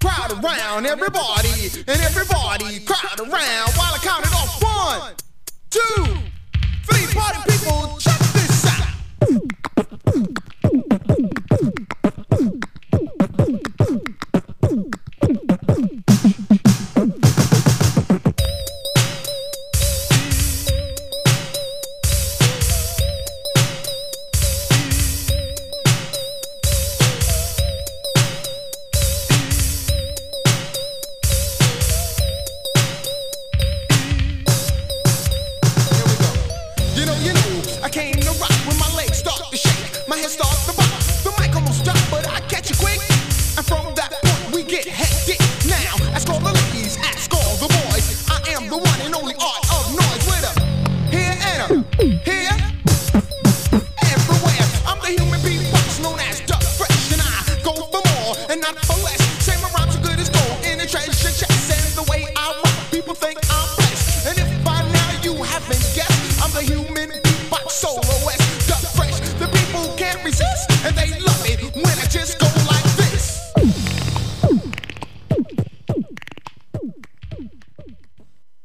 crowd around. Everybody and everybody crowd around while I count it off. 1, 2, 3. Party people.